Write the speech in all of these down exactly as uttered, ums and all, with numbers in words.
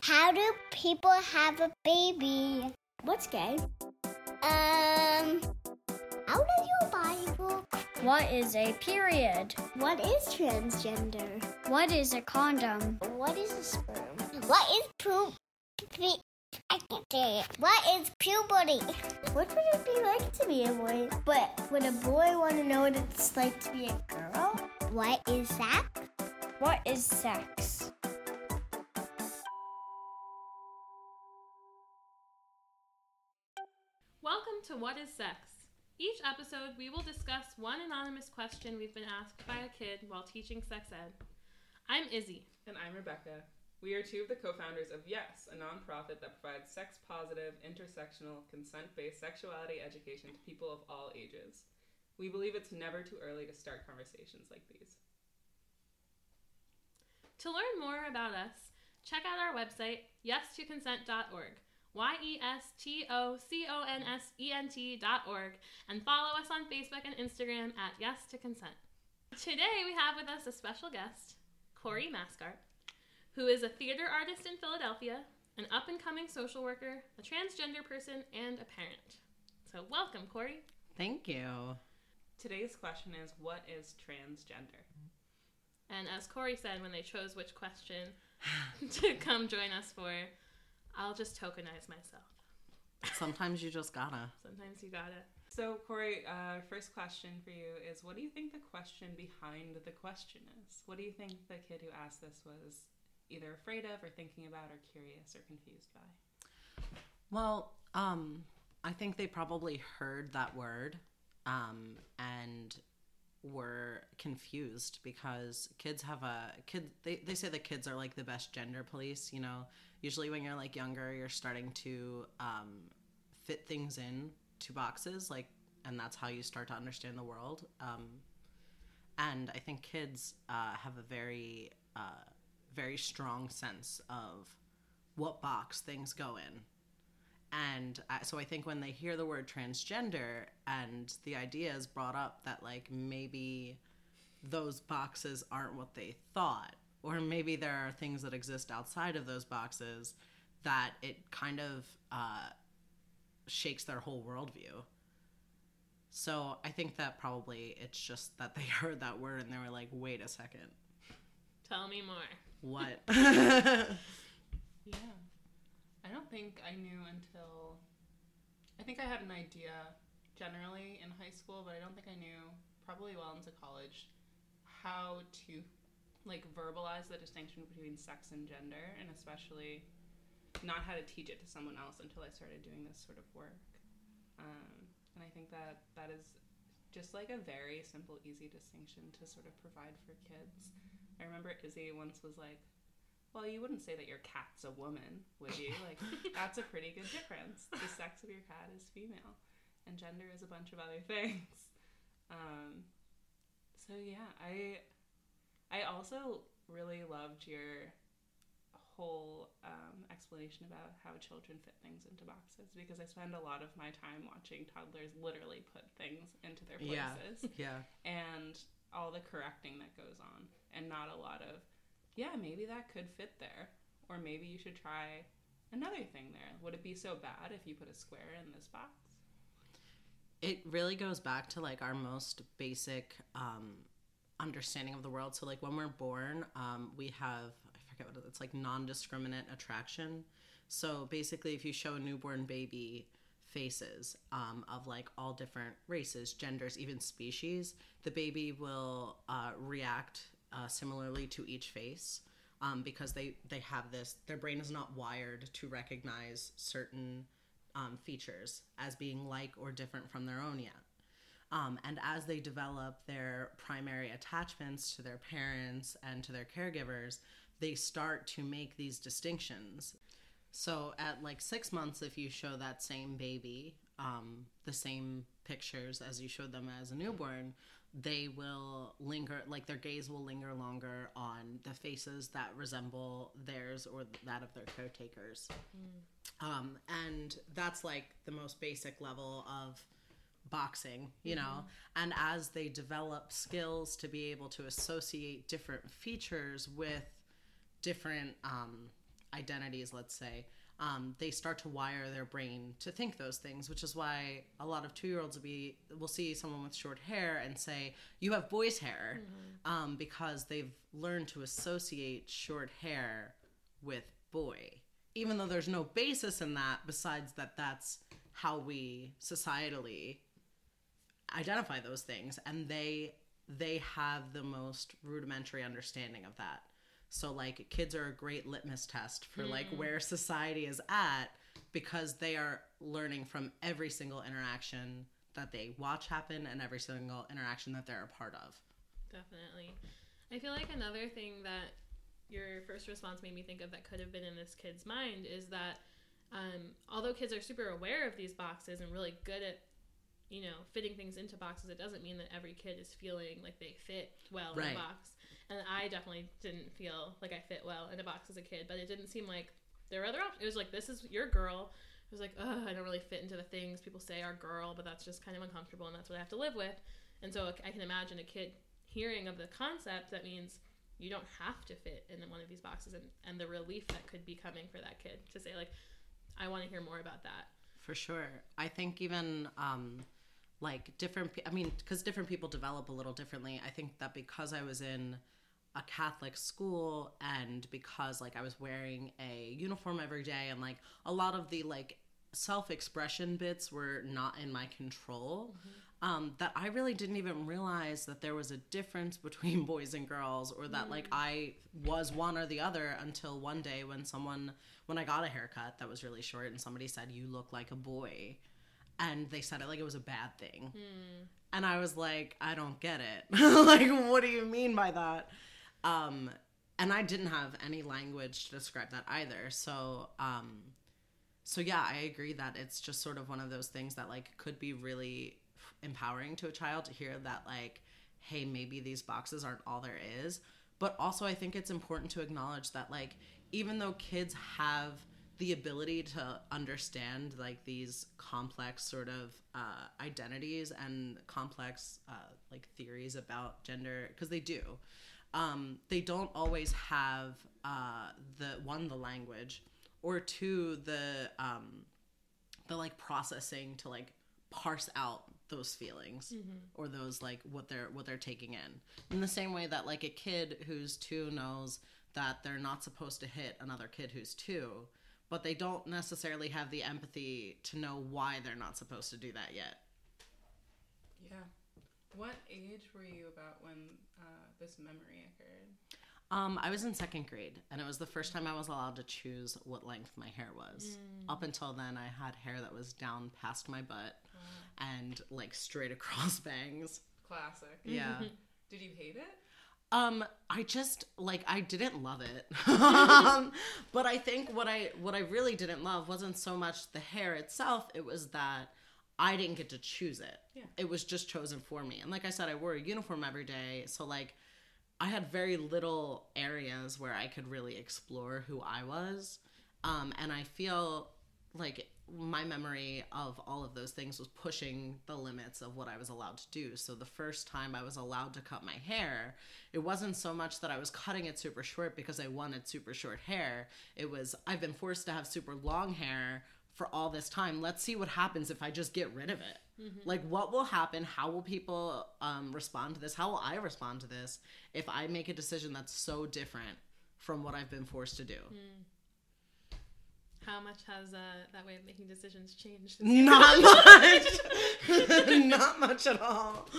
How do people have a baby? What's gay? Um, how does your body work? What is a period? What is transgender? What is a condom? What is a sperm? What is poop? I can't say it. What is puberty? What would it be like to be a boy? But would a boy want to know what it's like to be a girl? What is sex? What is sex? Welcome to What is Sex? Each episode, we will discuss one anonymous question we've been asked by a kid while teaching sex ed. I'm Izzy. And I'm Rebecca. We are two of the co-founders of Yes, a nonprofit that provides sex-positive, intersectional, consent-based sexuality education to people of all ages. We believe it's never too early to start conversations like these. To learn more about us, check out our website, yes to consent dot org, Y E S T O C O N S E N T dot org, and follow us on Facebook and Instagram at Yes to Consent. Today we have with us a special guest, Corey Mascart, who is a theater artist in Philadelphia, an up-and-coming social worker, a transgender person, and a parent. So welcome, Corey. Thank you. Today's question is, what is transgender? And as Corey said when they chose which question to come join us for, I'll just tokenize myself. Sometimes you just gotta. Sometimes you gotta. So, Corey, uh, first question for you is, what do you think the question behind the question is? What do you think the kid who asked this was either afraid of or thinking about or curious or confused by? Well, um, I think they probably heard that word um, and were confused because kids have a kid. They, they say that kids are like the best gender police. You know, usually when you're like younger, you're starting to um, fit things in to boxes, like, and that's how you start to understand the world. Um, and I think kids uh, have a very uh, very strong sense of what box things go in. And I, so I think when they hear the word transgender and the idea is brought up that like maybe those boxes aren't what they thought, or maybe there are things that exist outside of those boxes, that it kind of uh, shakes their whole worldview. So I think that probably it's just that they heard that word and they were like, wait a second. Tell me more. What? Yeah. I don't think I knew until, I think I had an idea generally in high school, but I don't think I knew probably well into college how to like verbalize the distinction between sex and gender, and especially not how to teach it to someone else until I started doing this sort of work. Um, and I think that that is just like a very simple, easy distinction to sort of provide for kids. I remember Izzy once was like, well, you wouldn't say that your cat's a woman, would you? Like, that's a pretty good difference. The sex of your cat is female, and gender is a bunch of other things. Um, so yeah, I I also really loved your whole um, explanation about how children fit things into boxes, because I spend a lot of my time watching toddlers literally put things into their places. Yeah. Yeah. And all the correcting that goes on, and not a lot of, yeah, maybe that could fit there, or maybe you should try another thing there. Would it be so bad if you put a square in this box? It really goes back to like our most basic um, understanding of the world. So like when we're born, um, we have, I forget what it is, it's like non-discriminate attraction. So basically if you show a newborn baby faces um, of like all different races, genders, even species, the baby will uh, react uh, similarly to each face um, because they, they have this, their brain is not wired to recognize certain um, features as being like or different from their own yet. Um, and as they develop their primary attachments to their parents and to their caregivers, they start to make these distinctions. So at like six months, if you show that same baby um, the same pictures as you showed them as a newborn, they will linger, like their gaze will linger longer on the faces that resemble theirs or that of their caretakers. Mm. Um, and that's like the most basic level of boxing, you mm-hmm. know, and as they develop skills to be able to associate different features with different um, identities, let's say, um, they start to wire their brain to think those things, which is why a lot of two-year-olds will be will see someone with short hair and say, you have boy's hair, mm-hmm. um, because they've learned to associate short hair with boy, even though there's no basis in that besides that that's how we societally identify those things, and they they have the most rudimentary understanding of that. So like kids are a great litmus test for mm. like where society is at, because they are learning from every single interaction that they watch happen and every single interaction that they're a part of. Definitely. I feel like another thing that your first response made me think of that could have been in this kid's mind is that um, although kids are super aware of these boxes and really good at, you know, fitting things into boxes, it doesn't mean that every kid is feeling like they fit well right. in a box. And I definitely didn't feel like I fit well in a box as a kid, but it didn't seem like there were other options. It was like, this is your girl. It was like, ugh, I don't really fit into the things people say are girl, but that's just kind of uncomfortable, and that's what I have to live with. And so I can imagine a kid hearing of the concept that means you don't have to fit in one of these boxes, and, and the relief that could be coming for that kid to say, like, I want to hear more about that. For sure. I think even, um, like, different, I mean, because different people develop a little differently. I think that because I was in a Catholic school and because, like, I was wearing a uniform every day and, like, a lot of the, like, self-expression bits were not in my control, mm-hmm. um, that I really didn't even realize that there was a difference between boys and girls, or that, mm. like, I was one or the other until one day when someone, when I got a haircut that was really short and somebody said, you look like a boy. And they said it like it was a bad thing. Mm. And I was like, I don't get it. Like, what do you mean by that? Um, and I didn't have any language to describe that either. So, um, so yeah, I agree that it's just sort of one of those things that, like, could be really empowering to a child to hear that, like, hey, maybe these boxes aren't all there is. But also I think it's important to acknowledge that, like, even though kids have the ability to understand, like, these complex sort of uh, identities and complex uh, like theories about gender, because they do, um, they don't always have uh, the one the language, or two the um, the like processing to, like, parse out those feelings, mm-hmm. or those, like, what they're what they're taking in. In the same way that, like, a kid who's two knows that they're not supposed to hit another kid who's two, but they don't necessarily have the empathy to know why they're not supposed to do that yet. Yeah. What age were you about when uh, this memory occurred? Um, I was in second grade, and it was the first time I was allowed to choose what length my hair was. Mm. Up until then, I had hair that was down past my butt, wow. and, like, straight across bangs. Classic. Yeah. Did you hate it? Um, I just, like, I didn't love it. um, but I think what I, what I really didn't love wasn't so much the hair itself. It was that I didn't get to choose it. Yeah. It was just chosen for me. And like I said, I wore a uniform every day. So, like, I had very little areas where I could really explore who I was. Um, and I feel like my memory of all of those things was pushing the limits of what I was allowed to do. So the first time I was allowed to cut my hair, it wasn't so much that I was cutting it super short because I wanted super short hair. It was, I've been forced to have super long hair for all this time. Let's see what happens if I just get rid of it. Mm-hmm. Like, what will happen? How will people um, respond to this? How will I respond to this if I make a decision that's so different from what I've been forced to do? Mm. How much has uh, that way of making decisions changed? Not much. Not much at all.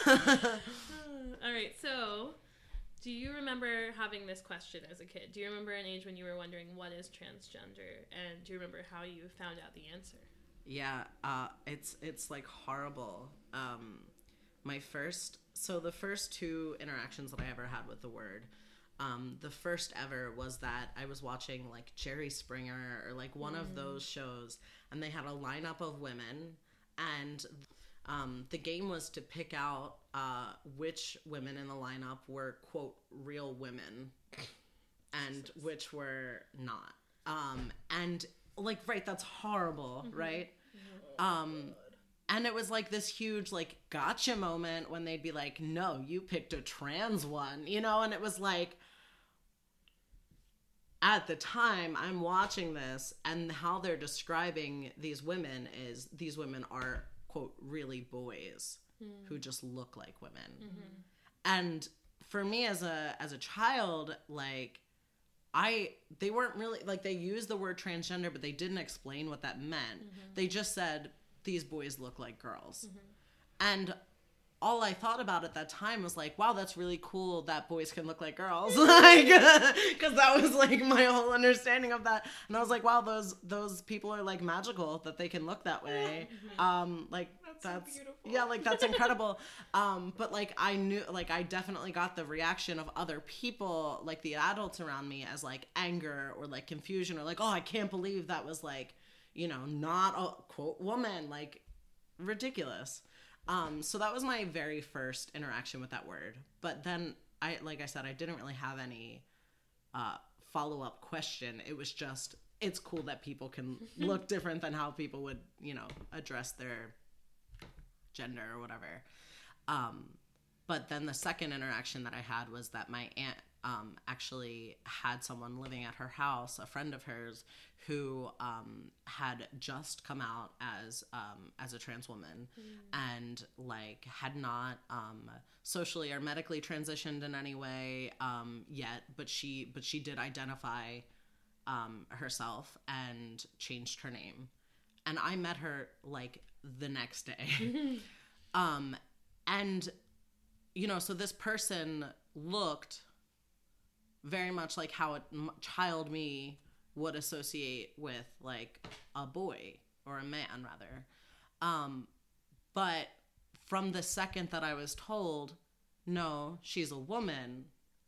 All right, so do you remember having this question as a kid? Do you remember an age when you were wondering what is transgender? And do you remember how you found out the answer? Yeah, uh, it's it's like horrible. Um, my first, so the first two interactions that I ever had with the word, Um, the first ever was that I was watching, like, Jerry Springer or, like, one mm. of those shows, and they had a lineup of women, and um, the game was to pick out uh, which women in the lineup were, quote, real women, and Jesus. Which were not. Um, and, like, right, that's horrible, mm-hmm. right? Oh, um, and it was, like, this huge, like, gotcha moment when they'd be like, no, you picked a trans one, you know? And it was like, at the time I'm watching this, and how they're describing these women is these women are, quote, really boys mm. who just look like women. Mm-hmm. And for me as a as a child, like, I they weren't really, like, they used the word transgender, but they didn't explain what that meant. Mm-hmm. They just said, these boys look like girls. Mm-hmm. And all I thought about at that time was like, wow, that's really cool that boys can look like girls. Like, because that was like my whole understanding of that. And I was like, wow, those those people are like magical that they can look that way. Mm-hmm. Um, like that's, that's so beautiful. Yeah, like that's incredible. Um, but like I knew, like I definitely got the reaction of other people, like the adults around me, as like anger or like confusion or like, oh, I can't believe that was like, you know, not a quote woman, like ridiculous. Um, so that was my very first interaction with that word. But then, I like I said, I didn't really have any uh, follow-up question. It was just, it's cool that people can look different than how people would, you know, address their gender or whatever. Um, but then the second interaction that I had was that my aunt um, actually had someone living at her house, a friend of hers, who um, had just come out as um, as a trans woman mm. and like had not um, socially or medically transitioned in any way um, yet, but she but she did identify um, herself and changed her name. And I met her like the next day. um, and you know, so this person looked very much like how a child me would associate with like a boy or a man rather. Um, but from the second that I was told, no, she's a woman,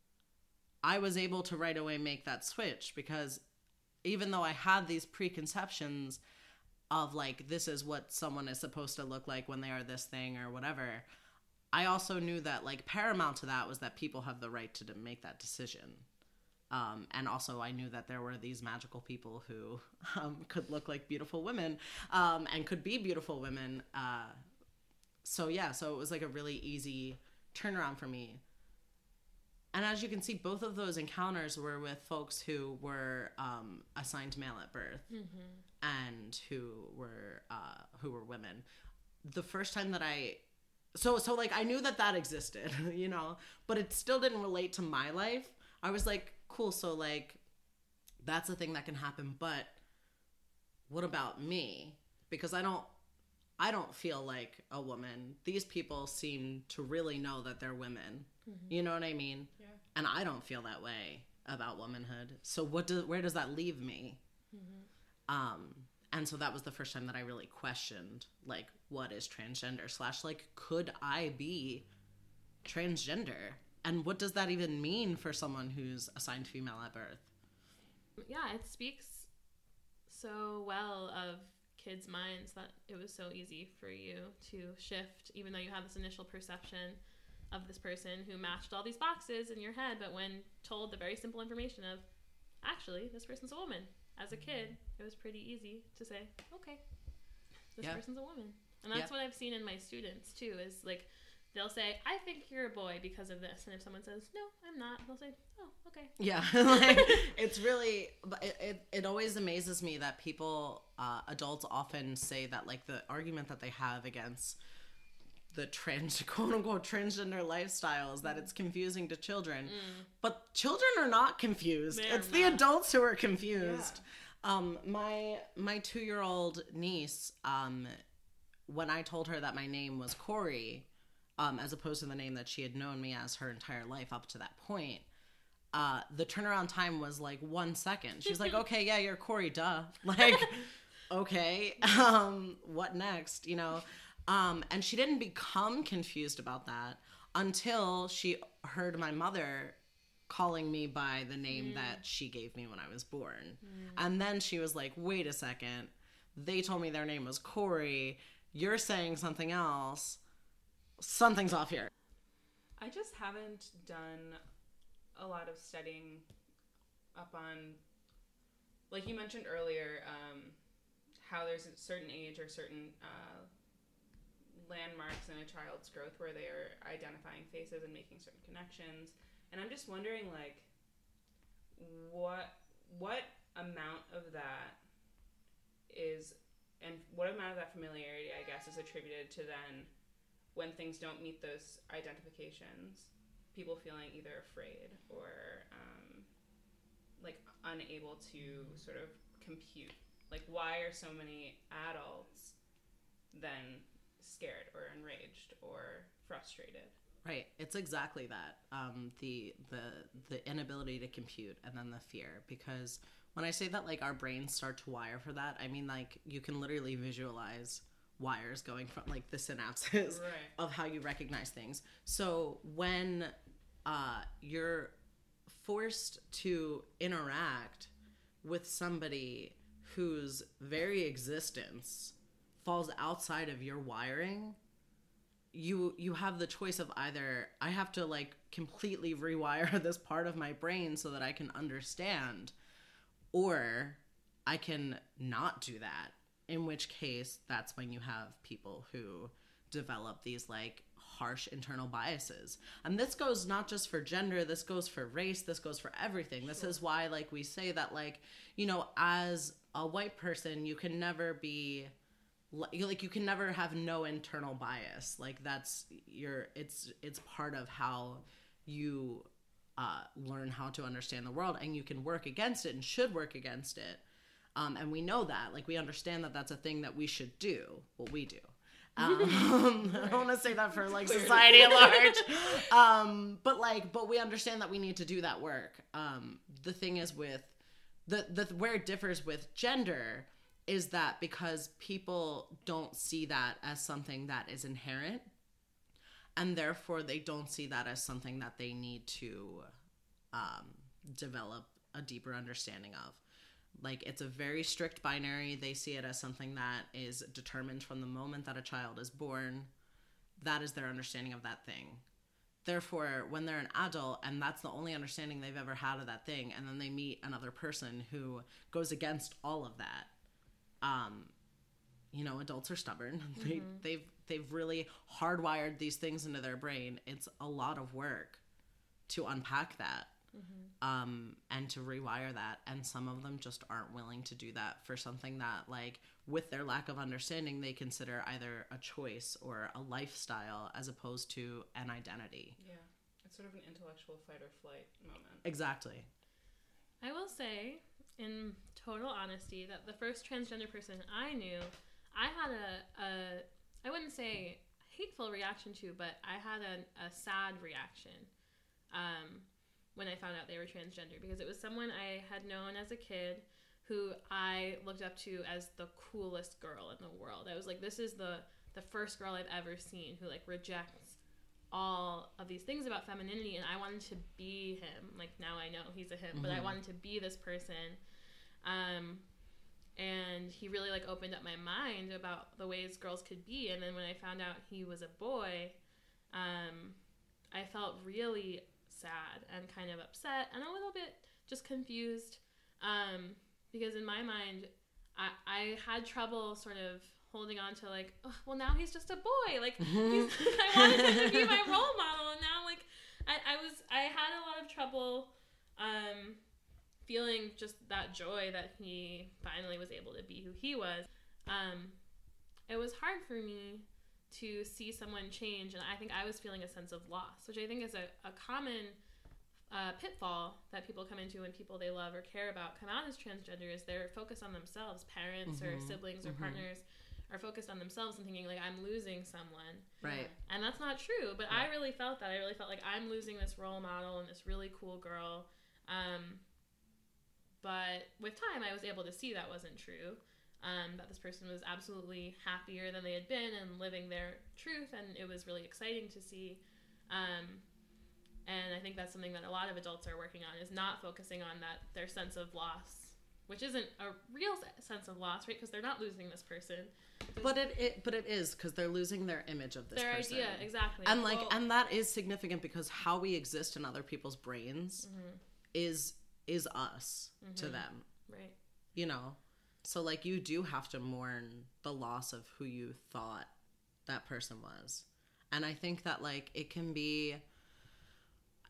I was able to right away make that switch, because even though I had these preconceptions of like, this is what someone is supposed to look like when they are this thing or whatever, I also knew that like paramount to that was that people have the right to make that decision. Um, and also I knew that there were these magical people who um, could look like beautiful women um, and could be beautiful women. Uh, so yeah, so it was like a really easy turnaround for me. And as you can see, both of those encounters were with folks who were um, assigned male at birth mm-hmm. and who were uh, who were women. The first time that I So, so like, I knew that that existed, you know, but it still didn't relate to my life. I was like, cool, so, like, that's a thing that can happen, but what about me? Because I don't, I don't feel like a woman. These people seem to really know that they're women. Mm-hmm. You know what I mean? Yeah. And I don't feel that way about womanhood. So what do, where does that leave me? Mm-hmm. Um... And so that was the first time that I really questioned, like, what is transgender? Slash, like, could I be transgender? And what does that even mean for someone who's assigned female at birth? Yeah, it speaks so well of kids' minds that it was so easy for you to shift, even though you had this initial perception of this person who matched all these boxes in your head, but when told the very simple information of, actually, this person's a woman. As a kid, it was pretty easy to say, okay, this yeah. person's a woman. And that's yeah. what I've seen in my students, too, is, like, they'll say, I think you're a boy because of this. And if someone says, no, I'm not, they'll say, oh, okay. Yeah. Like, it's really, it, it, it always amazes me that people, uh, adults often say that, like, the argument that they have against the trans, quote-unquote, transgender lifestyle is that it's confusing to children. Mm. But children are not confused. They're it's not. The adults who are confused. Yeah. Um, my my two-year-old niece, um, when I told her that my name was Corey, um, as opposed to the name that she had known me as her entire life up to that point, uh, the turnaround time was like one second. She's like, okay, yeah, you're Corey, duh. Like, okay, um, what next, you know? Um, and she didn't become confused about that until she heard my mother calling me by the name mm. that she gave me when I was born. Mm. And then she was like, wait a second, they told me their name was Corey. You're saying something else. Something's off here. I just haven't done a lot of studying up on, like you mentioned earlier, um, how there's a certain age or certain uh, landmarks in a child's growth where they are identifying faces and making certain connections. And I'm just wondering, like, what what amount of that is, and what amount of that familiarity, I guess, is attributed to then when things don't meet those identifications, people feeling either afraid or um, like unable to sort of compute. Like, why are so many adults then scared or enraged or frustrated? Right. It's exactly that. Um, the the the inability to compute, and then the fear. Because when I say that, like, our brains start to wire for that, I mean, like, you can literally visualize wires going from, like, the synapses Right. of how you recognize things. So when uh, you're forced to interact with somebody whose very existence falls outside of your wiring, you you have the choice of either I have to, like, completely rewire this part of my brain so that I can understand, or I can not do that, in which case that's when you have people who develop these, like, harsh internal biases. And this goes not just for gender, this goes for race, this goes for everything. This is why, like, we say that, like, you know, as a white person, you can never be like, you can never have no internal bias. Like, that's your it's it's part of how you uh, learn how to understand the world, and you can work against it and should work against it. Um, and we know that, like, we understand that that's a thing that we should do. Well, we do. Um, I don't want to say that for, like, society at large. Um, but like, but we understand that we need to do that work. Um, the thing is with the, the, where it differs with gender is that because people don't see that as something that is inherent, and therefore they don't see that as something that they need to, um, develop a deeper understanding of. Like, it's a very strict binary. They see it as something that is determined from the moment that a child is born. That is their understanding of that thing. Therefore, when they're an adult and that's the only understanding they've ever had of that thing, and then they meet another person who goes against all of that, um, you know, adults are stubborn. Mm-hmm. They, they've they've really hardwired these things into their brain. It's a lot of work to unpack that. Mm-hmm. Um, and to rewire that, and some of them just aren't willing to do that for something that, like, with their lack of understanding, they consider either a choice or a lifestyle as opposed to an identity. Yeah, it's sort of an intellectual fight or flight moment. Exactly. I will say, in total honesty, that the first transgender person I knew, I had a, a I wouldn't say hateful reaction to, but I had a, a sad reaction. Um, when I found out they were transgender, because it was someone I had known as a kid who I looked up to as the coolest girl in the world. I was like, this is the, the first girl I've ever seen who, like, rejects all of these things about femininity, and I wanted to be him. Like, now I know he's a him, mm-hmm. but I wanted to be this person. Um, and he really, like, opened up my mind about the ways girls could be, and then when I found out he was a boy, um, I felt really sad and kind of upset and a little bit just confused, um, because in my mind I, I had trouble sort of holding on to, like, oh, well, now he's just a boy, like, he's, I wanted him to be my role model, and now, like, I, I was I had a lot of trouble um, feeling just that joy that he finally was able to be who he was. Um, it was hard for me to see someone change, and I think I was feeling a sense of loss, which I think is a, a common uh, pitfall that people come into when people they love or care about come out as transgender, is they're focused on themselves. Parents mm-hmm. or siblings or mm-hmm. partners are focused on themselves and thinking, like, I'm losing someone. Right. And that's not true, but yeah. I really felt that. I really felt like I'm losing this role model and this really cool girl. Um, but with time, I was able to see that wasn't true. Um, that this person was absolutely happier than they had been and living their truth, and it was really exciting to see. Um, and I think that's something that a lot of adults are working on, is not focusing on that their sense of loss, which isn't a real sense of loss, right? Because they're not losing this person. There's but it, it but it is, because they're losing their image of this their person. idea, exactly. And like, well, and that is significant because how we exist in other people's brains mm-hmm. is is us mm-hmm. to them, right? You know. So, like, you do have to mourn the loss of who you thought that person was. And I think that, like, it can be...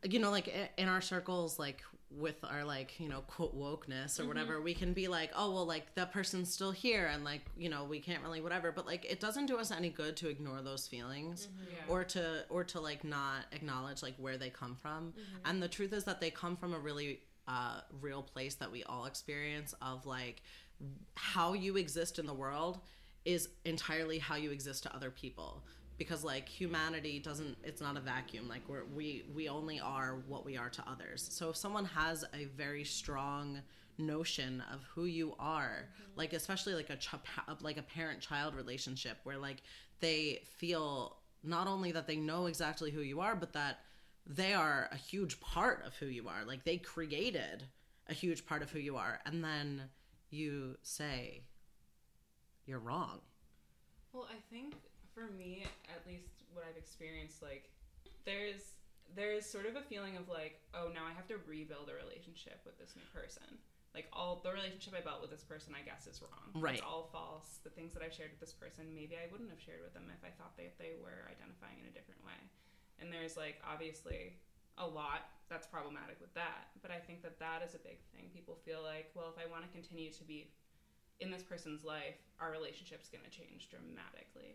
you know, like in our circles, like with our like, you know, quote wokeness or whatever, mm-hmm. we can be like, oh, well, like that person's still here and like, you know, we can't really whatever, but like it doesn't do us any good to ignore those feelings mm-hmm. yeah. or to or to like not acknowledge like where they come from. Mm-hmm. And the truth is that they come from a really uh real place that we all experience of like how you exist in the world is entirely how you exist to other people. Because like humanity doesn't, it's not a vacuum. Like we're, we we only are what we are to others. So if someone has a very strong notion of who you are, mm-hmm. like especially like a ch- like a parent-child relationship where like they feel not only that they know exactly who you are, but that they are a huge part of who you are. Like they created a huge part of who you are, and then you say you're wrong. Well, I think. For me, at least what I've experienced, like, there's there's sort of a feeling of, like, oh, now I have to rebuild a relationship with this new person. Like, all the relationship I built with this person, I guess, is wrong. Right. It's all false. The things that I've shared with this person, maybe I wouldn't have shared with them if I thought that they were identifying in a different way. And there's, like, obviously a lot that's problematic with that. But I think that that is a big thing. People feel like, well, if I want to continue to be in this person's life, our relationship's going to change dramatically.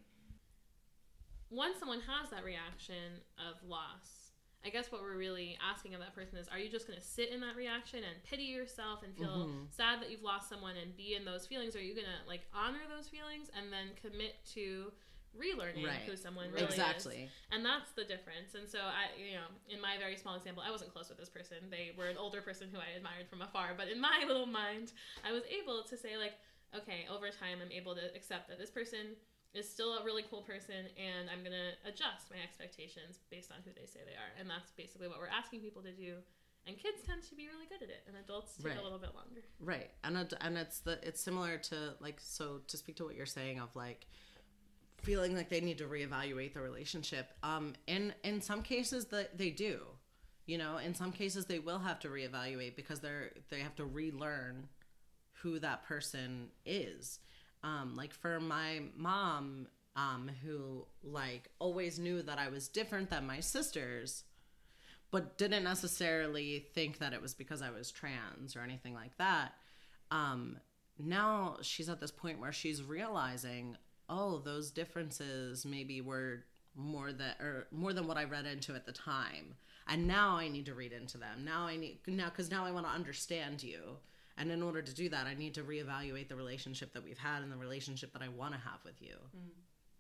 Once someone has that reaction of loss, I guess what we're really asking of that person is, are you just going to sit in that reaction and pity yourself and feel mm-hmm. sad that you've lost someone and be in those feelings? Or are you going to like honor those feelings and then commit to relearning right. who someone really exactly. is? And that's the difference. And so I, you know, in my very small example, I wasn't close with this person. They were an older person who I admired from afar. But in my little mind, I was able to say like, okay, over time, I'm able to accept that this person is still a really cool person, and I'm going to adjust my expectations based on who they say they are. And that's basically what we're asking people to do. And kids tend to be really good at it, and adults take right. a little bit longer. Right. And it, and it's the it's similar to, like, so to speak to what you're saying of, like, feeling like they need to reevaluate the relationship. Um, in, in some cases, the, they do. You know, in some cases, they will have to reevaluate because they're they have to relearn who that person is. Um, like for my mom, um, who like always knew that I was different than my sisters, but didn't necessarily think that it was because I was trans or anything like that. Um, now she's at this point where she's realizing, oh, those differences maybe were more than or more than what I read into at the time, and now I need to read into them. Now I need now because now I want to understand you. And in order to do that, I need to reevaluate the relationship that we've had and the relationship that I want to have with you. Mm.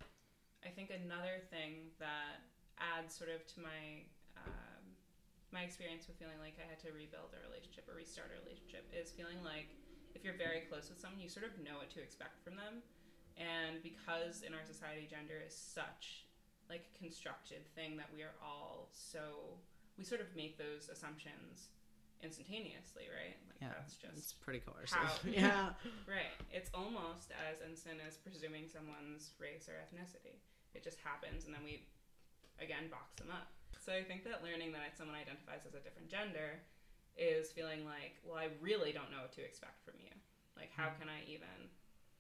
I think another thing that adds sort of to my um, my experience with feeling like I had to rebuild a relationship or restart a relationship is feeling like if you're very close with someone, you sort of know what to expect from them. And because in our society, gender is such like a constructed thing that we are all so, we sort of make those assumptions instantaneously, right? Like yeah, that's just it's pretty coercive. How, yeah, right. It's almost as instant as presuming someone's race or ethnicity. It just happens, and then we again box them up. So I think that learning that someone identifies as a different gender is feeling like, well, I really don't know what to expect from you. Like, how can I even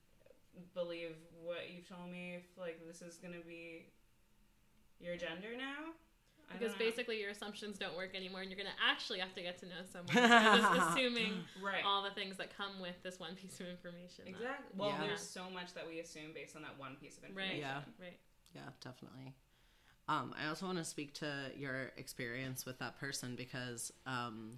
believe what you've told me if like this is gonna be your gender now? Because basically your assumptions don't work anymore, and you're going to actually have to get to know someone. You're just assuming right. all the things that come with this one piece of information. Exactly. Well, yeah. there's so much that we assume based on that one piece of information. Right. Yeah. Right. Yeah, definitely. Um, I also want to speak to your experience with that person because um,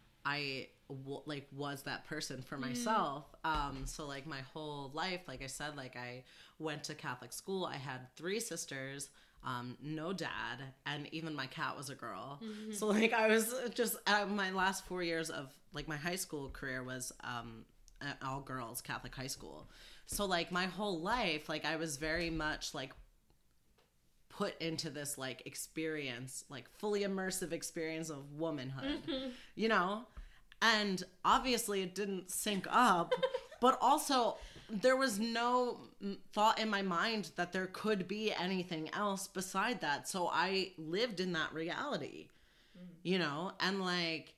I w- like was that person for myself. Mm. Um, so like my whole life, like I said, like I went to Catholic school. I had three sisters. Um, no dad, and even my cat was a girl. Mm-hmm. So like I was just uh, my last four years of like my high school career was um, all girls Catholic high school. So like my whole life, like I was very much like put into this like experience, like fully immersive experience of womanhood, mm-hmm. you know. And obviously it didn't sync up, but also there was no thought in my mind that there could be anything else beside that. So I lived in that reality, mm. you know, and like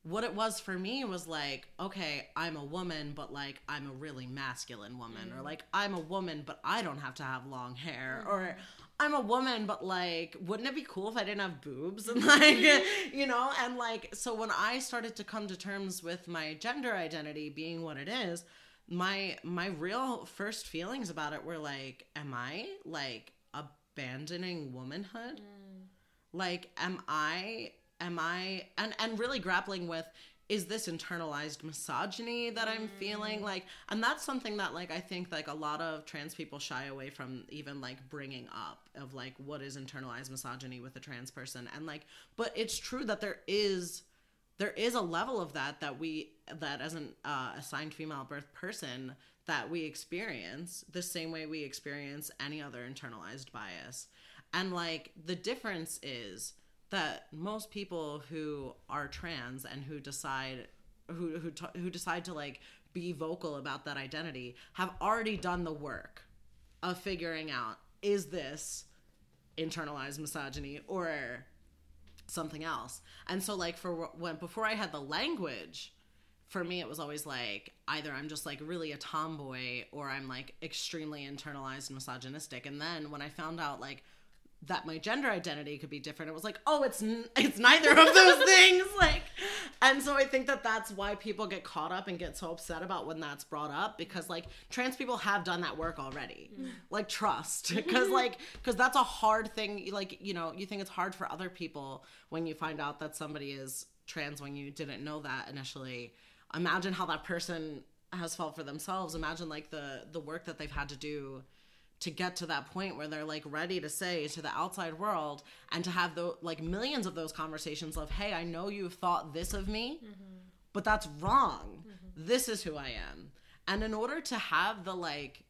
what it was for me was like, okay, I'm a woman, but like I'm a really masculine woman, mm. or like I'm a woman, but I don't have to have long hair, mm. or I'm a woman, but like, wouldn't it be cool if I didn't have boobs? And like, you know, and like, so when I started to come to terms with my gender identity being what it is, my, my real first feelings about it were like, am I like abandoning womanhood? Mm. Like, am I, am I, and, and really grappling with, is this internalized misogyny that I'm feeling? Like, and that's something that, like, I think, like, a lot of trans people shy away from even, like, bringing up of, like, what is internalized misogyny with a trans person. And, like, but it's true that there is, there is a level of that that we, that as an uh, assigned female at birth person, that we experience the same way we experience any other internalized bias. And, like, the difference is that most people who are trans and who decide who who t- who decide to like be vocal about that identity have already done the work of figuring out, is this internalized misogyny or something else? And so like for when before I had the language, for me it was always like either I'm just like really a tomboy or I'm like extremely internalized and misogynistic. And then when I found out like that my gender identity could be different, it was like, oh, it's n- it's neither of those things. Like, and so I think that that's why people get caught up and get so upset about when that's brought up, because like trans people have done that work already. Mm. Like, trust, because like because that's a hard thing. Like, you know, you think it's hard for other people when you find out that somebody is trans when you didn't know that initially. Imagine how that person has felt for themselves. Imagine like the the work that they've had to do to get to that point where they're like ready to say to the outside world and to have the like millions of those conversations of, hey, I know you've thought this of me, mm-hmm. but that's wrong. Mm-hmm. This is who I am. And in order to have the like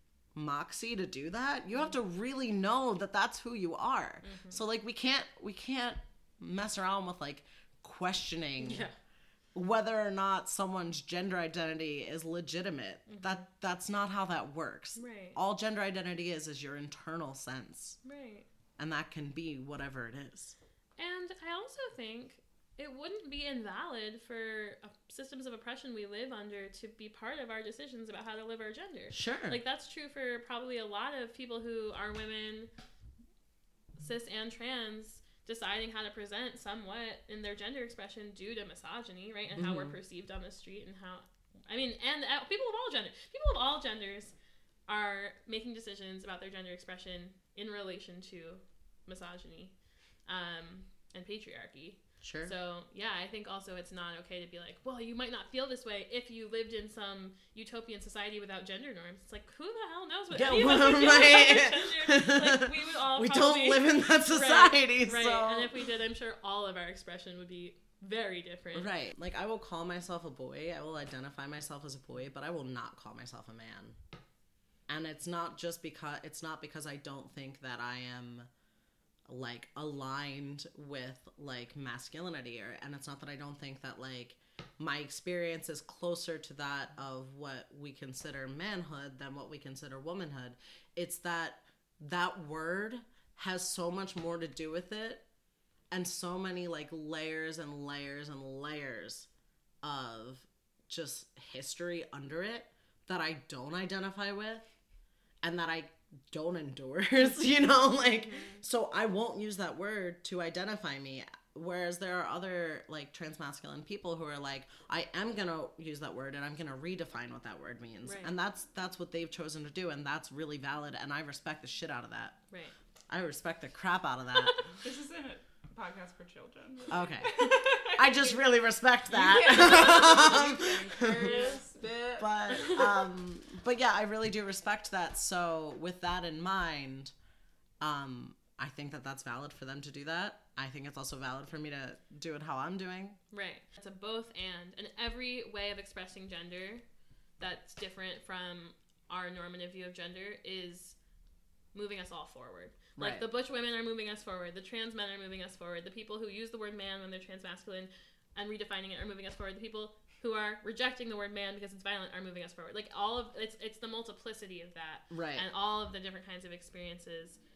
moxie to do that, you have to really know that that's who you are. Mm-hmm. So like we can't we can't mess around with like questioning yeah. whether or not someone's gender identity is legitimate. Mm-hmm. That that's not how that works. Right. All gender identity is is your internal sense. Right. And that can be whatever it is. And I also think it wouldn't be invalid for uh, systems of oppression we live under to be part of our decisions about how to live our gender. Sure. Like that's true for probably a lot of people who are women, cis and trans, deciding how to present somewhat in their gender expression due to misogyny, right? And mm-hmm. how we're perceived on the street and how, I mean, and uh, people of all genders, people of all genders are making decisions about their gender expression in relation to misogyny um, and patriarchy. Sure. So, yeah, I think also it's not okay to be like, well, you might not feel this way if you lived in some utopian society without gender norms. It's like, who the hell knows what yeah, any of us well, would feel right. about gender? Like, we would all We probably, don't live in that society, right, so... Right, and if we did, I'm sure all of our expression would be very different. Right. Like, I will call myself a boy, I will identify myself as a boy, but I will not call myself a man. And it's not just because, it's not because I don't think that I am... like aligned with like masculinity, or and it's not that I don't think that like my experience is closer to that of what we consider manhood than what we consider womanhood. It's that that word has so much more to do with it, and so many like layers and layers and layers of just history under it that I don't identify with and that I don't endorse, you know, like, mm-hmm. so I won't use that word to identify me, whereas there are other, like, transmasculine people who are like, I am gonna use that word and I'm gonna redefine what that word means, right. and that's that's what they've chosen to do, and that's really valid, and I respect the shit out of that. Right. I respect the crap out of that. This isn't a podcast for children. Okay. I just really respect that. but um but yeah, I really do respect that. So with that in mind, um I think that that's valid for them to do that. I think it's also valid for me to do it how I'm doing. Right. It's a both and. And every way of expressing gender that's different from our normative view of gender is moving us all forward. Like, right. The butch women are moving us forward. The trans men are moving us forward. The people who use the word man when they're transmasculine and redefining it are moving us forward. The people who are rejecting the word man because it's violent are moving us forward. Like, all of it's it's the multiplicity of that. Right. And all of the different kinds of experiences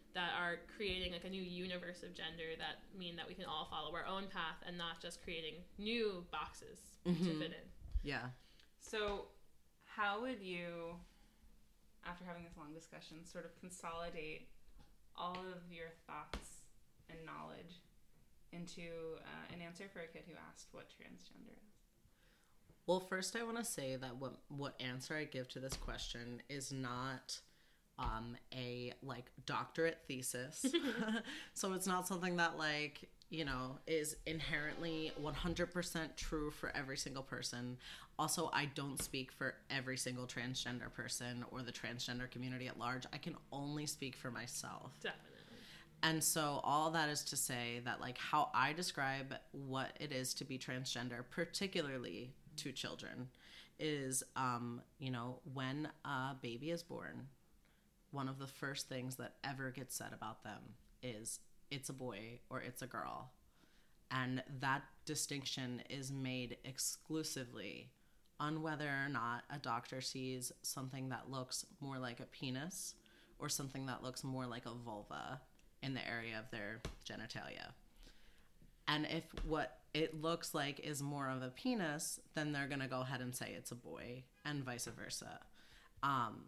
that are creating like a new universe of gender that mean that we can all follow our own path and not just creating new boxes Mm-hmm. to fit in. Yeah. So, how would you, after having this long discussion, sort of consolidate all of your thoughts and knowledge into uh, an answer for a kid who asked what transgender is? Well, first I want to say that what what answer I give to this question is not um, a like doctorate thesis. So it's not something that like, you know, is inherently one hundred percent true for every single person. Also, I don't speak for every single transgender person or the transgender community at large. I can only speak for myself. Definitely. And so all that is to say that like how I describe what it is to be transgender, particularly to children, is, um, you know, when a baby is born, one of the first things that ever gets said about them is it's a boy or it's a girl. And that distinction is made exclusively on whether or not a doctor sees something that looks more like a penis or something that looks more like a vulva in the area of their genitalia. And if what it looks like is more of a penis, then they're going to go ahead and say it's a boy, and vice versa. Um,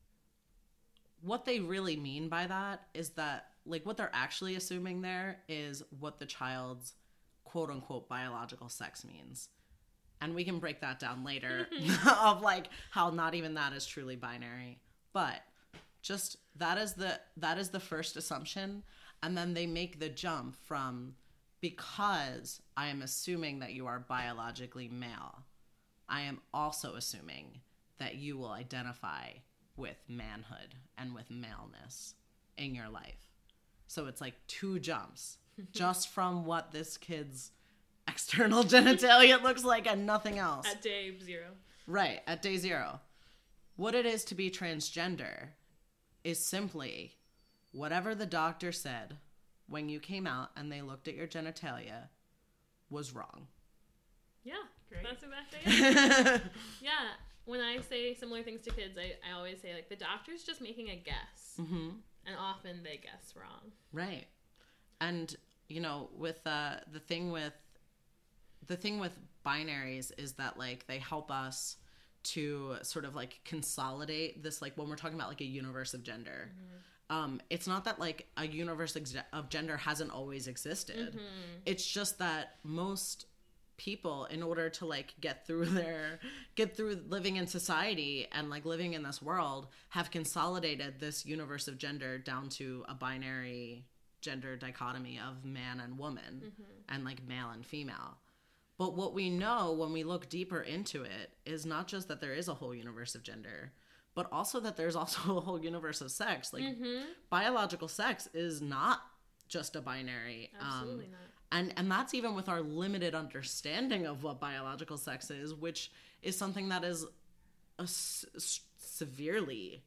what they really mean by that is that, like, what they're actually assuming there is what the child's quote-unquote biological sex means. And we can break that down later of, like, how not even that is truly binary. But just that is the that is the first assumption, and then they make the jump from, because I am assuming that you are biologically male, I am also assuming that you will identify with manhood and with maleness in your life. So it's like two jumps just from what this kid's external genitalia looks like and nothing else. At day zero. Right, at day zero. What it is to be transgender is simply whatever the doctor said when you came out and they looked at your genitalia was wrong. Yeah, Great. that's exactly it. Yeah, when I say similar things to kids, I, I always say, like, the doctor's just making a guess. Mm-hmm. And often they guess wrong. Right. And, you know, with uh, the thing with the thing with binaries is that, like, they help us to sort of, like, consolidate this, like, when we're talking about, like, a universe of gender. Mm-hmm. Um, it's not that, like, a universe ex- of gender hasn't always existed. Mm-hmm. It's just that most people, in order to, like, get through their get through living in society and, like, living in this world, have consolidated this universe of gender down to a binary gender dichotomy of man and woman, mm-hmm. and, like, male and female. But what we know when we look deeper into it is not just that there is a whole universe of gender, but also that there's also a whole universe of sex. Like, mm-hmm. biological sex is not just a binary. Absolutely um, not. And and that's even with our limited understanding of what biological sex is, which is something that is a s- severely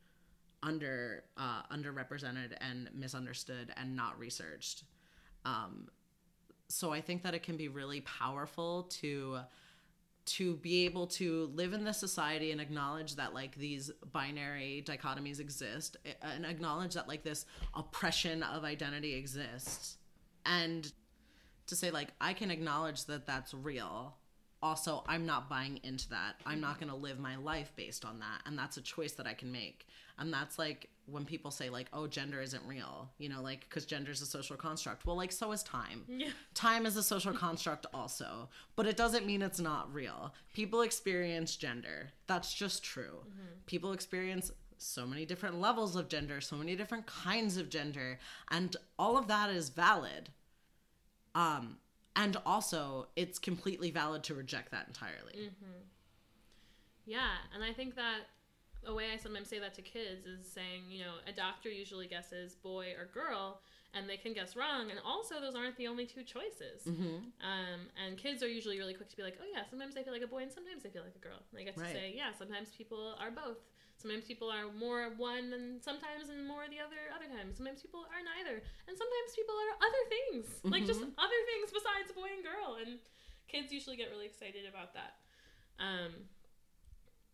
under uh, underrepresented and misunderstood and not researched. Um, so I think that it can be really powerful to to be able to live in this society and acknowledge that, like, these binary dichotomies exist, and acknowledge that, like, this oppression of identity exists, and to say, like, I can acknowledge that that's real. Also, I'm not buying into that. I'm not going to live my life based on that. And that's a choice that I can make. And that's, like, when people say, like, oh, gender isn't real, you know, like, because gender is a social construct. Well, like, so is time. Yeah. Time is a social construct also. But it doesn't mean it's not real. People experience gender. That's just true. Mm-hmm. People experience so many different levels of gender, so many different kinds of gender. And all of that is valid. Um, and also, it's completely valid to reject that entirely. Mm-hmm. Yeah, and I think that a way I sometimes say that to kids is saying, you know, a doctor usually guesses boy or girl, and they can guess wrong, and also those aren't the only two choices. Mm-hmm. Um, and kids are usually really quick to be like, oh yeah, sometimes I feel like a boy, and sometimes I feel like a girl. And I get to right. say, yeah, sometimes people are both. Sometimes people are more one, and sometimes and more the other other times. Sometimes people are neither. And sometimes people are other things. Mm-hmm. Like, just other things besides boy and girl. And kids usually get really excited about that. Um,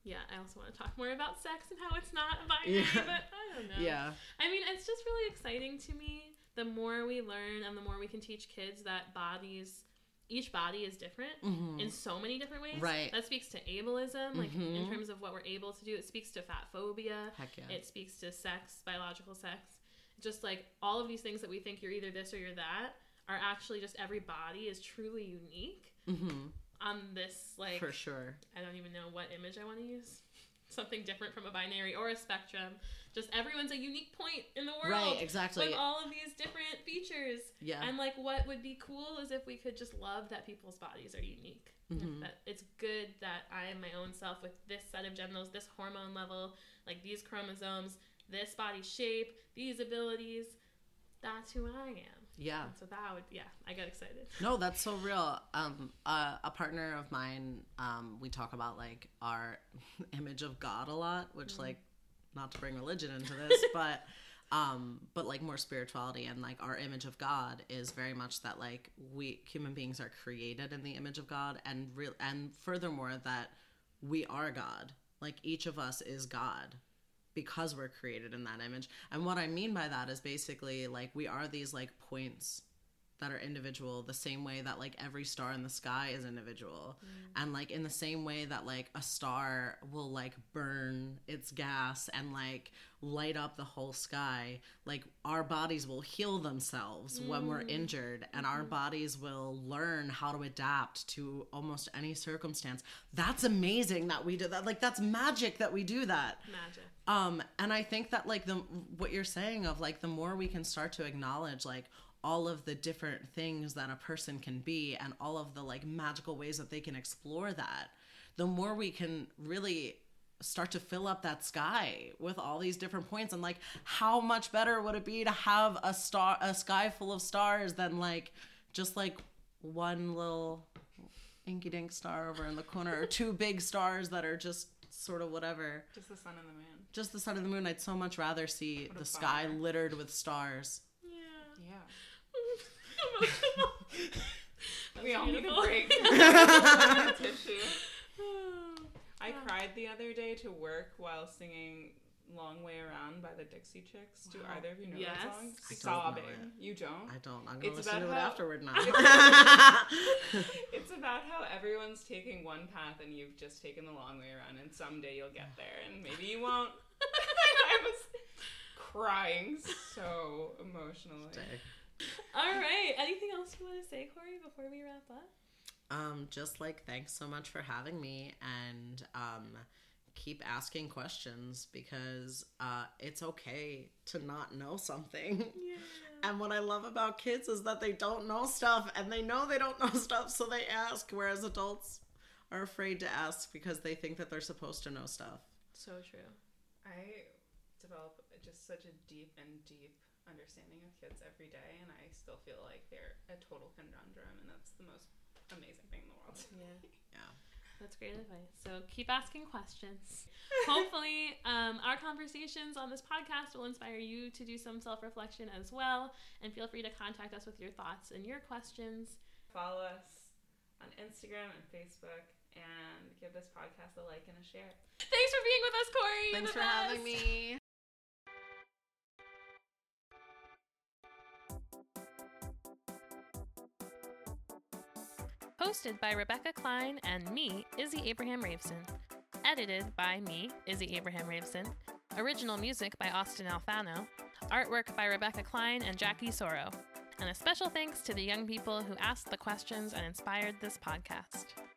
Yeah, I also want to talk more about sex and how it's not binary, Yeah. but I don't know. Yeah. I mean, it's just really exciting to me. The more we learn and the more we can teach kids that bodies, each body is different Mhm. in so many different ways. Right. That speaks to ableism, like in Mhm. terms of what we're able to do. It speaks to fat phobia. Heck yeah. It speaks to sex, biological sex. Just like all of these things that we think you're either this or you're that are actually just every body is truly unique Mhm. on this, like, For sure. I don't even know what image I want to use. Something different from a binary or a spectrum. Just everyone's a unique point in the world. Right, exactly. With all of these different features. Yeah. And like what would be cool is if we could just love that people's bodies are unique. Mhm. That it's good that I am my own self with this set of genitals, this hormone level, like these chromosomes, this body shape, these abilities. That's who I am. Yeah. And so that would, yeah, I got excited. No, that's so real. Um, uh, a partner of mine, um, we talk about like our image of God a lot, which Mm-hmm. like, not to bring religion into this, but, um, but like more spirituality, and like our image of God is very much that like we human beings are created in the image of God, and real, and furthermore that we are God. Like each of us is God, because we're created in that image. And what I mean by that is basically like we are these like points that are individual, the same way that like every star in the sky is individual. Mm. And like in the same way that like a star will like burn its gas and like light up the whole sky, like our bodies will heal themselves mm. when we're injured, and mm-hmm. our bodies will learn how to adapt to almost any circumstance. That's amazing that we do that. Like that's magic that we do that. Magic. Um, and I think that like the what you're saying of like the more we can start to acknowledge like all of the different things that a person can be and all of the like magical ways that they can explore that, the more we can really start to fill up that sky with all these different points. And like how much better would it be to have a star a sky full of stars than like just like one little inky dink star over in the corner, or two big stars that are just sort of whatever. Just the sun and the moon. Just the sun and the moon. I'd so much rather see What a the sky bummer. littered with stars. Yeah. Yeah. Emotional. We all need a beautiful. break. Tissue. I cried the other day to work while singing Long Way Around by the Dixie Chicks. Do Wow. either of you know Yes. that song? I don't Sobbing. know it. You don't? I don't. I'm gonna It's listen about to it how- afterward now. It's about how everyone's taking one path and you've just taken the long way around, and someday you'll get there, and maybe you won't. I was crying so emotionally. All right. Anything else you want to say, Corey, before we wrap up? Um, just like thanks so much for having me, and um, keep asking questions, because uh, it's okay to not know something. Yeah. And what I love about kids is that they don't know stuff, and they know they don't know stuff, so they ask, whereas adults are afraid to ask because they think that they're supposed to know stuff. So true. I develop just such a deep and deep understanding of kids every day, and I still feel like they're a total conundrum, and that's the most amazing thing in the world. Yeah. Yeah. That's great advice. So keep asking questions. Hopefully, um, our conversations on this podcast will inspire you to do some self-reflection as well. And feel free to contact us with your thoughts and your questions. Follow us on Instagram and Facebook, and give this podcast a like and a share. Thanks for being with us, Corey. You're Thanks the for having best. me. Hosted by Rebecca Klein and me, Izzy Abraham Raveson. Edited by me, Izzy Abraham Raveson. Original music by Austin Alfano. Artwork by Rebecca Klein and Jackie Soro. And a special thanks to the young people who asked the questions and inspired this podcast.